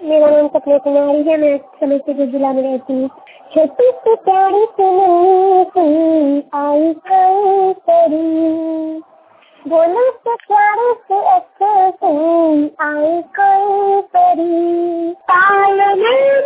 मेरा नाम सपना कुमारी है। मैं समस्तीपुर जिला में रहती हूँ। छोटी सी प्यारी सी नन्ही आई कई परी, बोलो से प्यारे से अच्छे से आई कोई परी, ताल में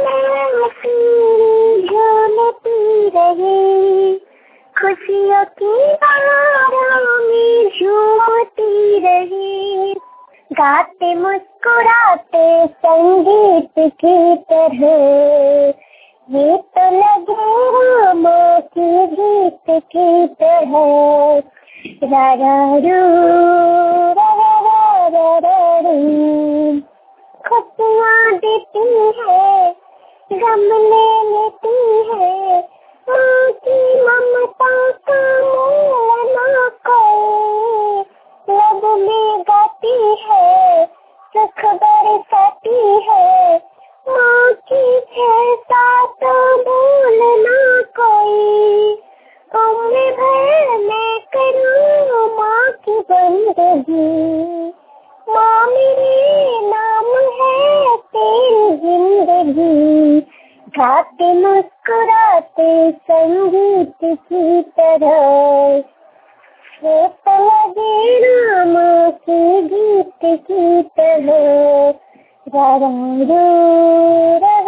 झूलती रही, खुशियों की बाहों में झूमती रही, गाते मुस्कुराते संगीत की तरह, ये तो लगे रामा की गीत की तरह। रा रा रू रा रा रा रा रू, खुशियाँ देती है, गम ले लेती है, माँ की ममता का मोल ना कोई, लब में गाती है, सुख बरसाती है, माँ की जैसा तो बोल ना कोई, उम्र भर मैं करूँ माँ की बंदगी, माँ मेरे नाम है तेरी जिंदगी, गाते मुस्कुराते संगीत की तरह, ये तो लगे राम के गीत की तरह। रा रा रू रा